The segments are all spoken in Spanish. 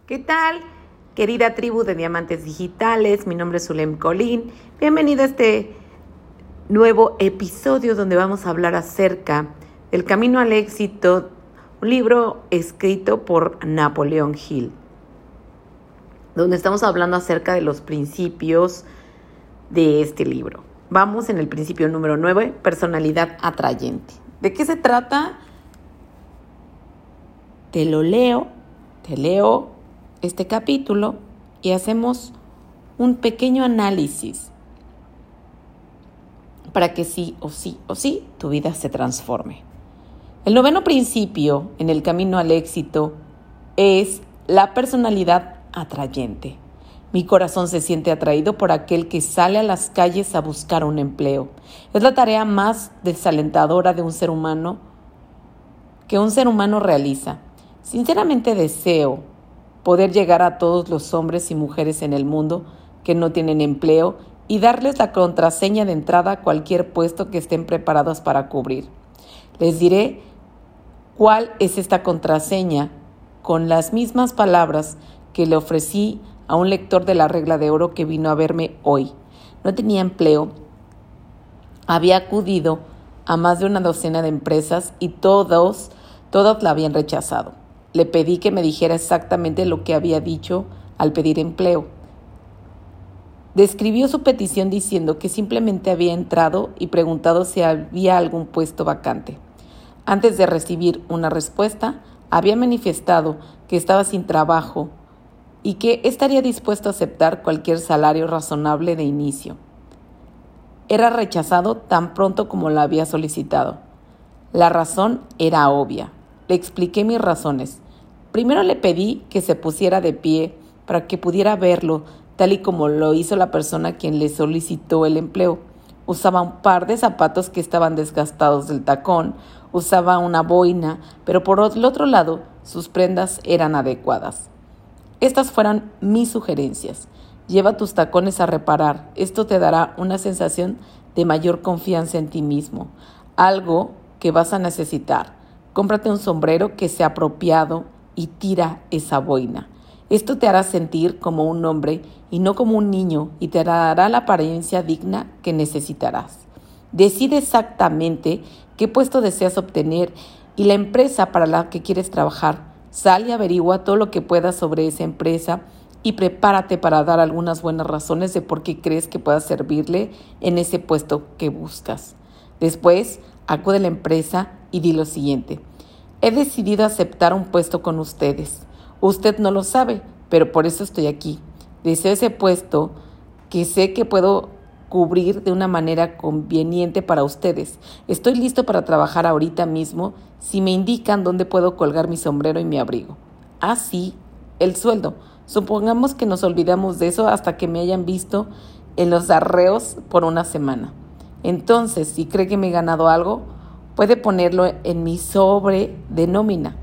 ¿Qué tal, querida tribu de Diamantes Digitales? Mi nombre es Zulem Colín. Bienvenido a este nuevo episodio donde vamos a hablar acerca del Camino al Éxito, un libro escrito por Napoleon Hill, donde estamos hablando acerca de los principios de este libro. Vamos en el principio número 9, personalidad atrayente. ¿De qué se trata? Te leo este capítulo y hacemos un pequeño análisis para que sí o sí tu vida se transforme. El noveno principio en el camino al éxito es la personalidad atrayente. Mi corazón se siente atraído por aquel que sale a las calles a buscar un empleo. Es la tarea más desalentadora de un ser humano que un ser humano realiza. Sinceramente deseo poder llegar a todos los hombres y mujeres en el mundo que no tienen empleo y darles la contraseña de entrada a cualquier puesto que estén preparados para cubrir. Les diré cuál es esta contraseña con las mismas palabras que le ofrecí a un lector de La Regla de Oro que vino a verme hoy. No tenía empleo, había acudido a más de una docena de empresas y todos la habían rechazado. Le pedí que me dijera exactamente lo que había dicho al pedir empleo. Describió su petición diciendo que simplemente había entrado y preguntado si había algún puesto vacante. Antes de recibir una respuesta, había manifestado que estaba sin trabajo y que estaría dispuesto a aceptar cualquier salario razonable de inicio. Era rechazado tan pronto como lo había solicitado. La razón era obvia. Le expliqué mis razones. Primero le pedí que se pusiera de pie para que pudiera verlo, tal y como lo hizo la persona a quien le solicitó el empleo. Usaba un par de zapatos que estaban desgastados del tacón, usaba una boina, pero por el otro lado sus prendas eran adecuadas. Estas fueron mis sugerencias. Lleva tus tacones a reparar. Esto te dará una sensación de mayor confianza en ti mismo, algo que vas a necesitar. Cómprate un sombrero que sea apropiado y tira esa boina. Esto te hará sentir como un hombre y no como un niño y te dará la apariencia digna que necesitarás. Decide exactamente qué puesto deseas obtener y la empresa para la que quieres trabajar. Sal y averigua todo lo que puedas sobre esa empresa y prepárate para dar algunas buenas razones de por qué crees que puedas servirle en ese puesto que buscas. Después, acude a la empresa y di lo siguiente: he decidido aceptar un puesto con ustedes. Usted no lo sabe, pero por eso estoy aquí. Deseo ese puesto que sé que puedo cubrir de una manera conveniente para ustedes. Estoy listo para trabajar ahorita mismo si me indican dónde puedo colgar mi sombrero y mi abrigo. Sí, el sueldo. Supongamos que nos olvidamos de eso hasta que me hayan visto en los arreos por una semana. Entonces, si cree que me he ganado algo, puede ponerlo en mi sobre de nómina.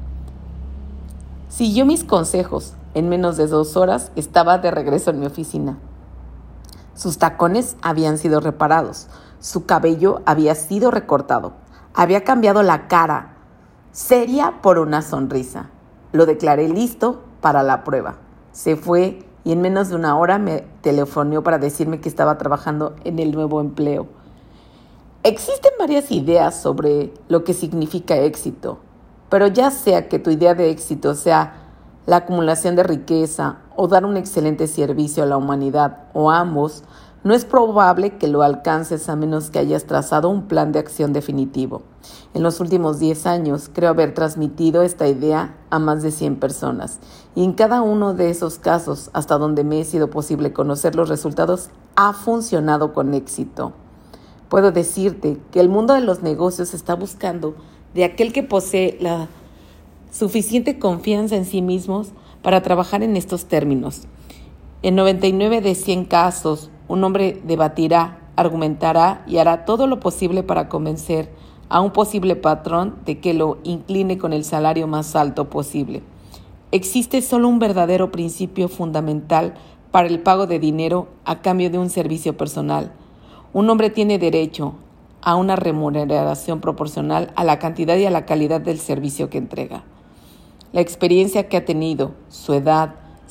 Siguió mis consejos. En menos de 2 horas estaba de regreso en mi oficina. Sus tacones habían sido reparados. Su cabello había sido recortado. Había cambiado la cara seria por una sonrisa. Lo declaré listo para la prueba. Se fue y en menos de 1 hora me telefoneó para decirme que estaba trabajando en el nuevo empleo. Existen varias ideas sobre lo que significa éxito, pero ya sea que tu idea de éxito sea la acumulación de riqueza o dar un excelente servicio a la humanidad o ambos, no es probable que lo alcances a menos que hayas trazado un plan de acción definitivo. En los últimos 10 años creo haber transmitido esta idea a más de 100 personas y en cada uno de esos casos, hasta donde me ha sido posible conocer los resultados, ha funcionado con éxito. Puedo decirte que el mundo de los negocios está buscando de aquel que posee la suficiente confianza en sí mismos para trabajar en estos términos. En 99 de 100 casos, un hombre debatirá, argumentará y hará todo lo posible para convencer a un posible patrón de que lo incline con el salario más alto posible. Existe solo un verdadero principio fundamental para el pago de dinero a cambio de un servicio personal. Un hombre tiene derecho a una remuneración proporcional a la cantidad y a la calidad del servicio que entrega. La experiencia que ha tenido, su edad,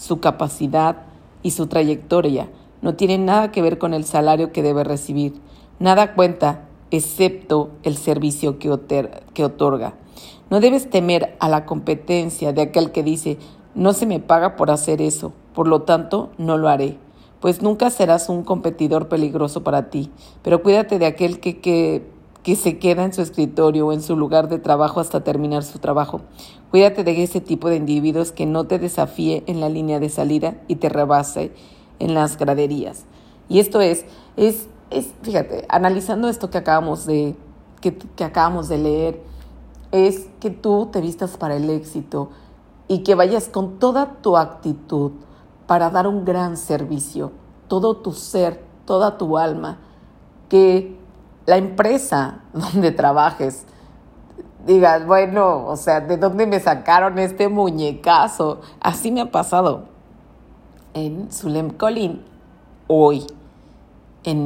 su capacidad y su trayectoria. No tiene nada que ver con el salario que debe recibir. Nada cuenta excepto el servicio que otorga. No debes temer a la competencia de aquel que dice: no se me paga por hacer eso, por lo tanto no lo haré. Pues nunca serás un competidor peligroso para ti, pero cuídate de aquel que se queda en su escritorio o en su lugar de trabajo hasta terminar su trabajo. Cuídate de ese tipo de individuos que no te desafíe en la línea de salida y te rebase en las graderías. Y esto es fíjate, analizando esto que acabamos de leer, es que tú te vistas para el éxito y que vayas con toda tu actitud para dar un gran servicio, todo tu ser, toda tu alma, que la empresa donde trabajes digas: bueno, o sea, ¿de dónde me sacaron este muñecazo? Así me ha pasado en Zulem Colín hoy, en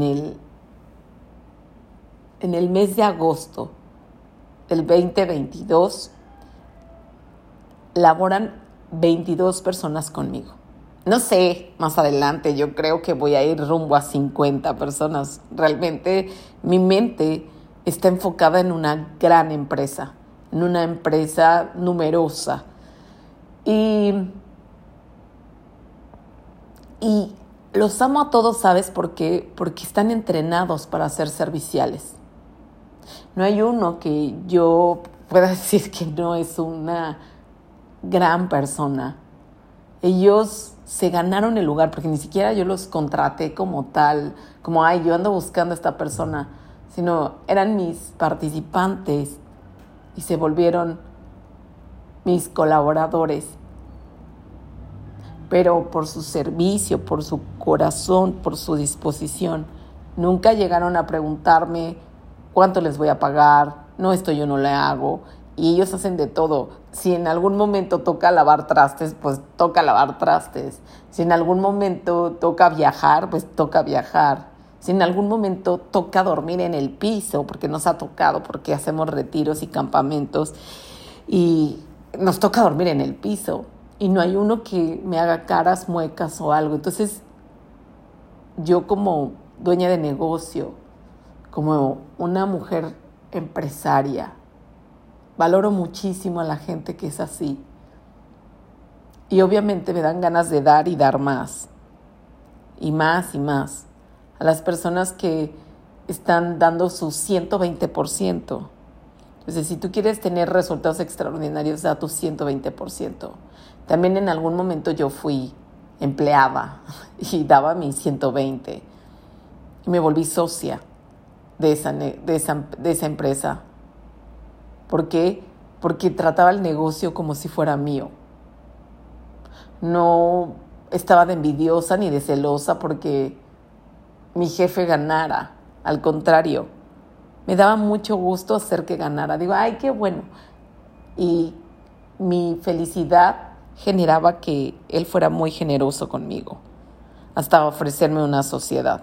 el mes de agosto del 2022, laboran 22 personas conmigo. No sé, más adelante yo creo que voy a ir rumbo a 50 personas. Realmente mi mente está enfocada en una gran empresa, en una empresa numerosa. Y los amo a todos, ¿sabes por qué? Porque están entrenados para ser serviciales. No hay uno que yo pueda decir que no es una gran persona. Ellos se ganaron el lugar, porque ni siquiera yo los contraté como tal, como yo ando buscando a esta persona, sino eran mis participantes y se volvieron mis colaboradores. Pero por su servicio, por su corazón, por su disposición, nunca llegaron a preguntarme cuánto les voy a pagar. No, esto yo no le hago. Y ellos hacen de todo. Si en algún momento toca lavar trastes, pues toca lavar trastes. Si en algún momento toca viajar, pues toca viajar. Si en algún momento toca dormir en el piso, porque nos ha tocado, porque hacemos retiros y campamentos, y nos toca dormir en el piso. Y no hay uno que me haga caras, muecas o algo. Entonces, yo como dueña de negocio, como una mujer empresaria, valoro muchísimo a la gente que es así. Y obviamente me dan ganas de dar y dar más. Y más y más. A las personas que están dando su 120%. Entonces, si tú quieres tener resultados extraordinarios, da tu 120%. También en algún momento yo fui empleada y daba mi 120. Y me volví socia de esa empresa. ¿Por qué? Porque trataba el negocio como si fuera mío. No estaba de envidiosa ni de celosa porque mi jefe ganara. Al contrario, me daba mucho gusto hacer que ganara. Digo, ¡ay, qué bueno! Y mi felicidad generaba que él fuera muy generoso conmigo, hasta ofrecerme una sociedad.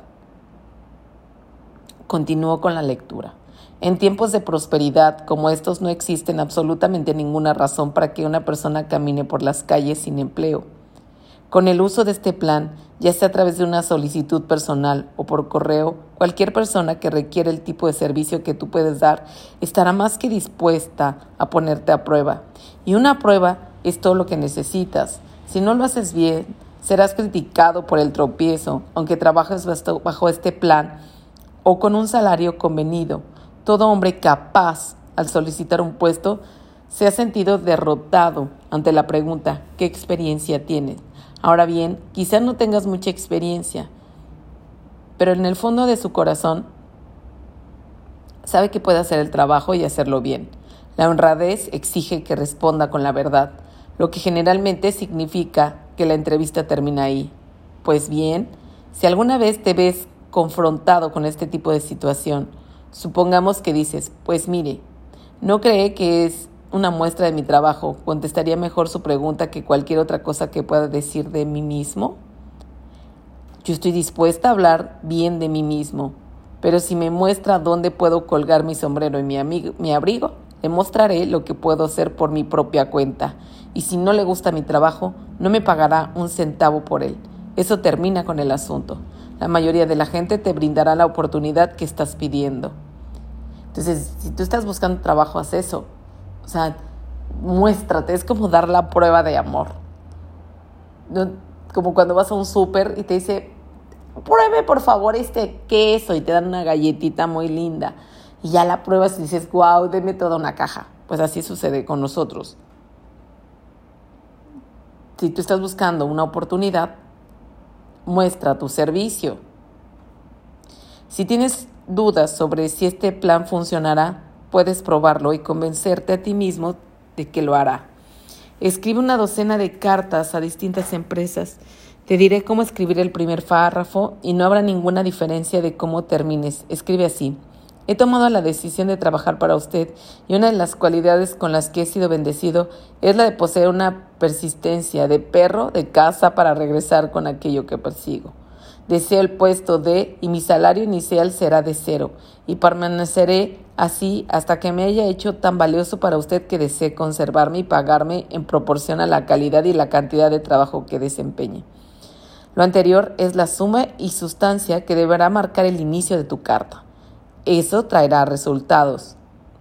Continúo con la lectura. En tiempos de prosperidad como estos no existen absolutamente ninguna razón para que una persona camine por las calles sin empleo. Con el uso de este plan, ya sea a través de una solicitud personal o por correo, cualquier persona que requiere el tipo de servicio que tú puedes dar estará más que dispuesta a ponerte a prueba. Y una prueba es todo lo que necesitas. Si no lo haces bien, serás criticado por el tropiezo, aunque trabajes bajo este plan o con un salario convenido. Todo hombre capaz, al solicitar un puesto, se ha sentido derrotado ante la pregunta: ¿qué experiencia tienes? Ahora bien, quizás no tengas mucha experiencia, pero en el fondo de su corazón sabe que puede hacer el trabajo y hacerlo bien. La honradez exige que responda con la verdad, lo que generalmente significa que la entrevista termina ahí. Pues bien, si alguna vez te ves confrontado con este tipo de situación, supongamos que dices: pues mire, ¿no cree que es una muestra de mi trabajo? ¿Contestaría mejor su pregunta que cualquier otra cosa que pueda decir de mí mismo? Yo estoy dispuesta a hablar bien de mí mismo, pero si me muestra dónde puedo colgar mi sombrero y mi abrigo, le mostraré lo que puedo hacer por mi propia cuenta. y si no le gusta mi trabajo, no me pagará un centavo por él. Eso termina con el asunto. La mayoría de la gente te brindará la oportunidad que estás pidiendo. Entonces, si tú estás buscando trabajo, haz eso. O sea, muéstrate. Es como dar la prueba de amor. ¿No? Como cuando vas a un súper y te dice, pruebe por favor este queso, y te dan una galletita muy linda. Y ya la pruebas y dices, wow, deme toda una caja. Pues así sucede con nosotros. Si tú estás buscando una oportunidad, muestra tu servicio. Si tienes dudas sobre si este plan funcionará, puedes probarlo y convencerte a ti mismo de que lo hará. Escribe una docena de cartas a distintas empresas. Te diré cómo escribir el primer párrafo y no habrá ninguna diferencia de cómo termines. Escribe así: he tomado la decisión de trabajar para usted y una de las cualidades con las que he sido bendecido es la de poseer una persistencia de perro de caza para regresar con aquello que persigo. Deseo el puesto y mi salario inicial será de 0 y permaneceré así hasta que me haya hecho tan valioso para usted que desee conservarme y pagarme en proporción a la calidad y la cantidad de trabajo que desempeñe. Lo anterior es la suma y sustancia que deberá marcar el inicio de tu carta. Eso traerá resultados.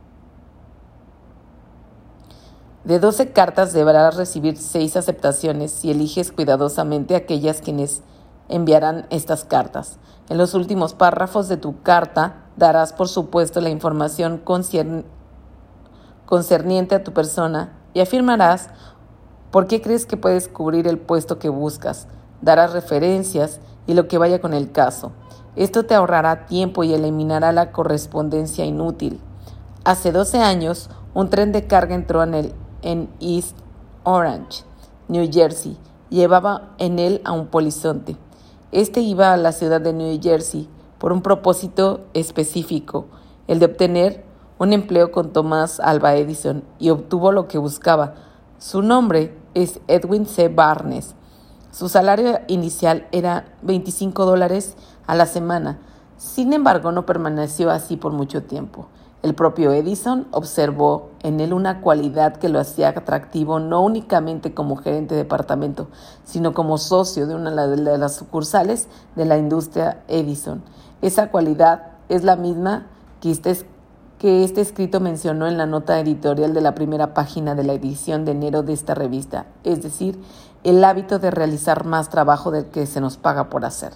De 12 cartas deberás recibir 6 aceptaciones si eliges cuidadosamente aquellas quienes enviarán estas cartas. En los últimos párrafos de tu carta darás, por supuesto, la información concerniente a tu persona y afirmarás por qué crees que puedes cubrir el puesto que buscas. Darás referencias y lo que vaya con el caso. Esto te ahorrará tiempo y eliminará la correspondencia inútil. Hace 12 años, un tren de carga entró en East Orange, New Jersey. Llevaba en él a un polizonte. Este iba a la ciudad de New Jersey por un propósito específico, el de obtener un empleo con Thomas Alva Edison, y obtuvo lo que buscaba. Su nombre es Edwin C. Barnes. Su salario inicial era $25 a la semana. Sin embargo, no permaneció así por mucho tiempo. El propio Edison observó en él una cualidad que lo hacía atractivo no únicamente como gerente de departamento, sino como socio de una de las sucursales de la industria Edison. Esa cualidad es la misma que este escrito mencionó en la nota editorial de la primera página de la edición de enero de esta revista, es decir, el hábito de realizar más trabajo del que se nos paga por hacer.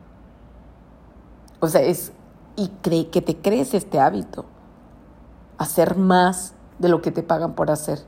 O sea, que te crees este hábito. Hacer más de lo que te pagan por hacer.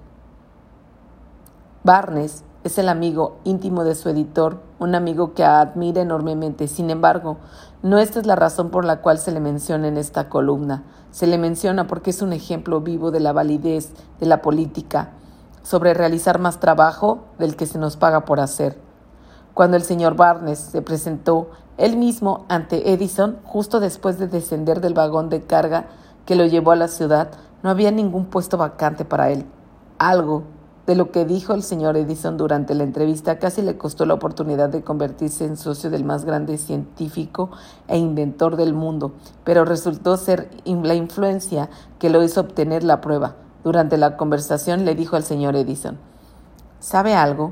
Barnes es el amigo íntimo de su editor, un amigo que admira enormemente. Sin embargo, no esta es la razón por la cual se le menciona en esta columna. Se le menciona porque es un ejemplo vivo de la validez de la política sobre realizar más trabajo del que se nos paga por hacer. Cuando el señor Barnes se presentó él mismo ante Edison, justo después de descender del vagón de carga que lo llevó a la ciudad, no había ningún puesto vacante para él. Algo de lo que dijo el señor Edison durante la entrevista casi le costó la oportunidad de convertirse en socio del más grande científico e inventor del mundo, pero resultó ser la influencia que lo hizo obtener la prueba. Durante la conversación le dijo al señor Edison: ¿sabe algo?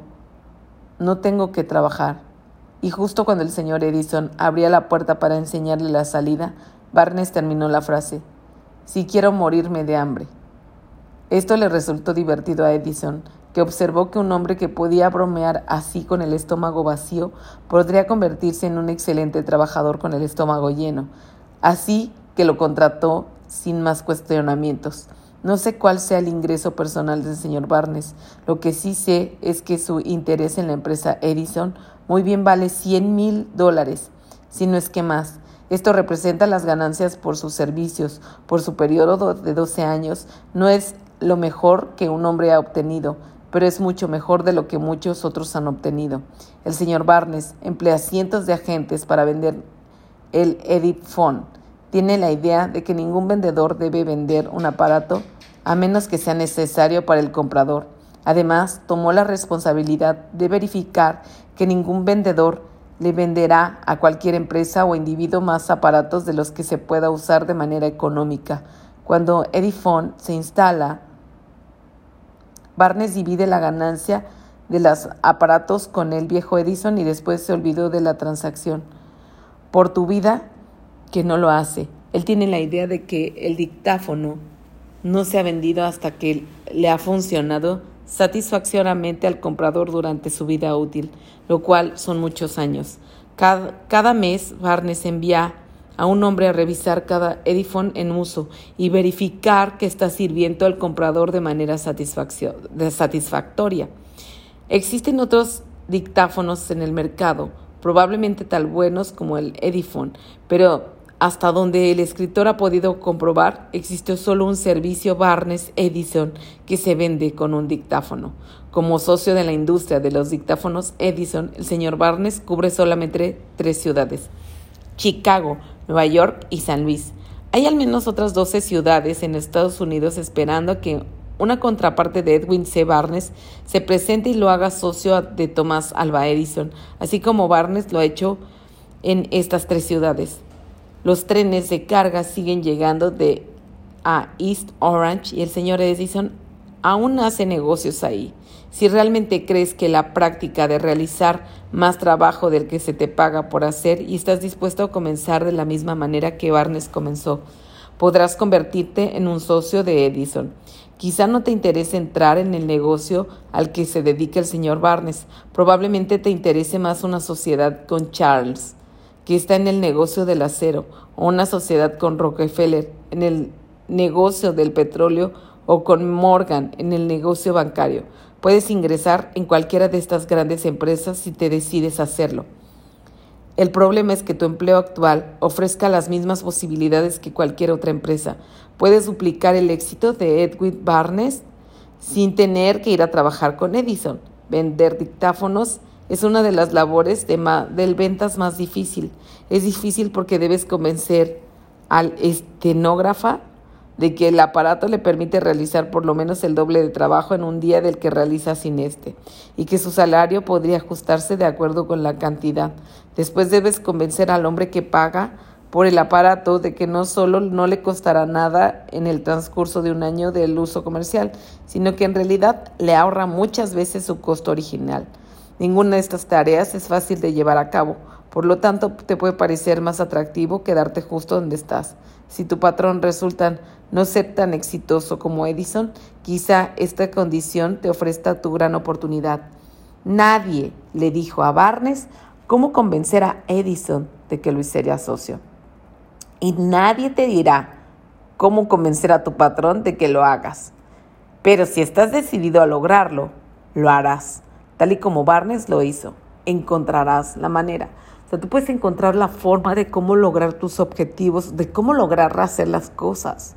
No tengo que trabajar. Y justo cuando el señor Edison abría la puerta para enseñarle la salida, Barnes terminó la frase: si quiero morirme de hambre. Esto le resultó divertido a Edison, que observó que un hombre que podía bromear así con el estómago vacío podría convertirse en un excelente trabajador con el estómago lleno. Así que lo contrató sin más cuestionamientos. No sé cuál sea el ingreso personal del señor Barnes. Lo que sí sé es que su interés en la empresa Edison muy bien vale $100,000, si no es que más. Esto representa las ganancias por sus servicios. Por su periodo de 12 años, no es lo mejor que un hombre ha obtenido, pero es mucho mejor de lo que muchos otros han obtenido. El señor Barnes emplea cientos de agentes para vender el Edison. Tiene la idea de que ningún vendedor debe vender un aparato a menos que sea necesario para el comprador. Además, tomó la responsabilidad de verificar que ningún vendedor le venderá a cualquier empresa o individuo más aparatos de los que se pueda usar de manera económica. Cuando Edison se instala Barnes divide la ganancia de los aparatos con el viejo Edison y después se olvidó de la transacción. Por tu vida que no lo hace. Él tiene la idea de que el dictáfono no se ha vendido hasta que le ha funcionado satisfactoriamente al comprador durante su vida útil, lo cual son muchos años. Cada mes Barnes envía a un hombre a revisar cada Edison en uso y verificar que está sirviendo al comprador de manera satisfactoria. Existen otros dictáfonos en el mercado, probablemente tan buenos como el Edison, pero hasta donde el escritor ha podido comprobar, existe solo un servicio Barnes Edison que se vende con un dictáfono. Como socio de la industria de los dictáfonos Edison, el señor Barnes cubre solamente 3 ciudades: Chicago, Nueva York y San Luis. Hay al menos otras 12 ciudades en Estados Unidos esperando a que una contraparte de Edwin C. Barnes se presente y lo haga socio de Thomas Alva Edison, así como Barnes lo ha hecho en estas 3 ciudades. Los trenes de carga siguen llegando a East Orange y el señor Edison aún hace negocios ahí. Si realmente crees que la práctica de realizar más trabajo del que se te paga por hacer y estás dispuesto a comenzar de la misma manera que Barnes comenzó, podrás convertirte en un socio de Edison. Quizá no te interese entrar en el negocio al que se dedica el señor Barnes. Probablemente te interese más una sociedad con Charles, que está en el negocio del acero, o una sociedad con Rockefeller en el negocio del petróleo, o con Morgan en el negocio bancario. Puedes ingresar en cualquiera de estas grandes empresas si te decides hacerlo. El problema es que tu empleo actual ofrezca las mismas posibilidades que cualquier otra empresa. Puedes duplicar el éxito de Edwin Barnes sin tener que ir a trabajar con Edison. Vender dictáfonos es una de las labores de ventas más difícil. Es difícil porque debes convencer al estenógrafo de que el aparato le permite realizar por lo menos el doble de trabajo en un día del que realiza sin y que su salario podría ajustarse de acuerdo con la cantidad. Después debes convencer al hombre que paga por el aparato de que no solo no le costará nada en el transcurso de un año del uso comercial, sino que en realidad le ahorra muchas veces su costo original. Ninguna de estas tareas es fácil de llevar a cabo, por lo tanto te puede parecer más atractivo quedarte justo donde estás. Si tu patrón resulta no ser tan exitoso como Edison, quizá esta condición te ofrezca tu gran oportunidad. Nadie le dijo a Barnes cómo convencer a Edison de que lo hiciera socio. Y nadie te dirá cómo convencer a tu patrón de que lo hagas. Pero si estás decidido a lograrlo, lo harás. Tal y como Barnes lo hizo, encontrarás la manera. O sea, tú puedes encontrar la forma de cómo lograr tus objetivos, de cómo lograr hacer las cosas.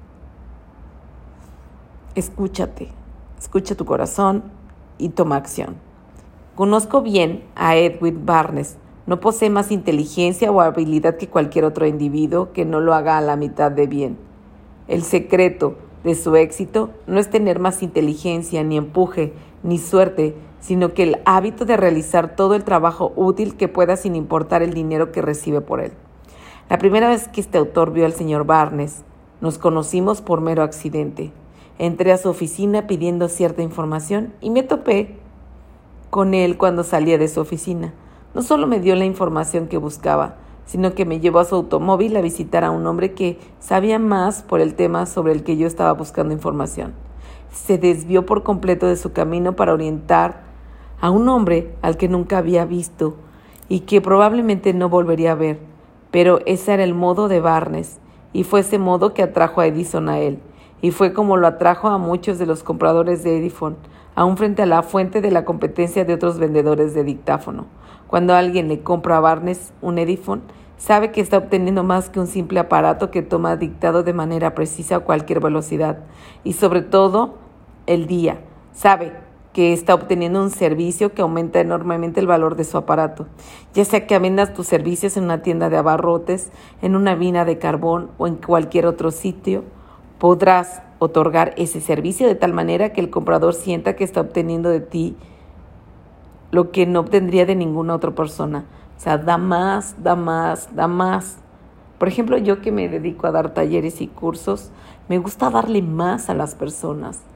Escúchate, escucha tu corazón y toma acción. Conozco bien a Edwin Barnes. No posee más inteligencia o habilidad que cualquier otro individuo que no lo haga a la mitad de bien. El secreto de su éxito no es tener más inteligencia, ni empuje, ni suerte, sino que el hábito de realizar todo el trabajo útil que pueda sin importar el dinero que recibe por él. La primera vez que este autor vio al señor Barnes, nos conocimos por mero accidente. Entré a su oficina pidiendo cierta información y me topé con él cuando salía de su oficina. No solo me dio la información que buscaba, sino que me llevó a su automóvil a visitar a un hombre que sabía más por el tema sobre el que yo estaba buscando información. Se desvió por completo de su camino para orientar a un hombre al que nunca había visto y que probablemente no volvería a ver. Pero ese era el modo de Barnes, y fue ese modo que atrajo a Edison a él, y fue como lo atrajo a muchos de los compradores de Edison, aún frente a la fuente de la competencia de otros vendedores de dictáfono. Cuando alguien le compra a Barnes un Edison, sabe que está obteniendo más que un simple aparato que toma dictado de manera precisa a cualquier velocidad, y sobre todo el día. Sabe que está obteniendo un servicio que aumenta enormemente el valor de su aparato, ya sea que vendas tus servicios en una tienda de abarrotes, en una mina de carbón o en cualquier otro sitio. Podrás otorgar ese servicio de tal manera que el comprador sienta que está obteniendo de ti lo que no obtendría de ninguna otra persona. O sea, da más, da más, da más. Por ejemplo, yo que me dedico a dar talleres y cursos, me gusta darle más a las personas.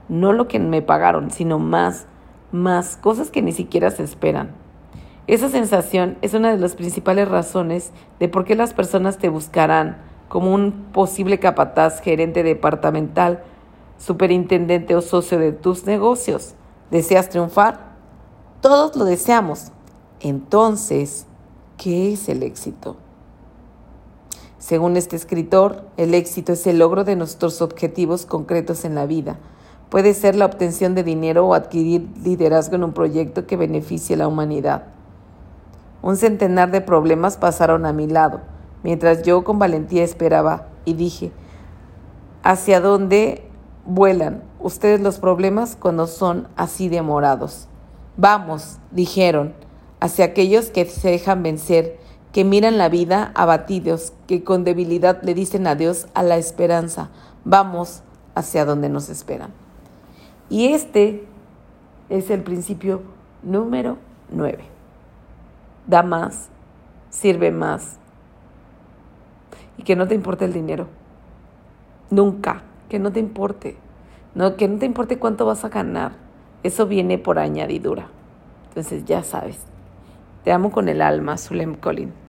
no lo que me pagaron, sino más, cosas que ni siquiera se esperan. Esa sensación es una de las principales razones de por qué las personas te buscarán como un posible capataz, gerente departamental, superintendente o socio de tus negocios. ¿Deseas triunfar? Todos lo deseamos. Entonces, ¿qué es el éxito? Según este escritor, el éxito es el logro de nuestros objetivos concretos en la vida. Puede ser la obtención de dinero o adquirir liderazgo en un proyecto que beneficie a la humanidad. Un centenar de problemas pasaron a mi lado, mientras yo con valentía esperaba y dije, ¿hacia dónde vuelan ustedes los problemas cuando son así demorados? Vamos, dijeron, hacia aquellos que se dejan vencer, que miran la vida abatidos, que con debilidad le dicen adiós a la esperanza. Vamos hacia donde nos esperan. Y este es el principio número 9. Da más, sirve más y que no te importe el dinero. Nunca, que no te importe. No, que no te importe cuánto vas a ganar. Eso viene por añadidura. Entonces ya sabes. Te amo con el alma, Zulem Collin.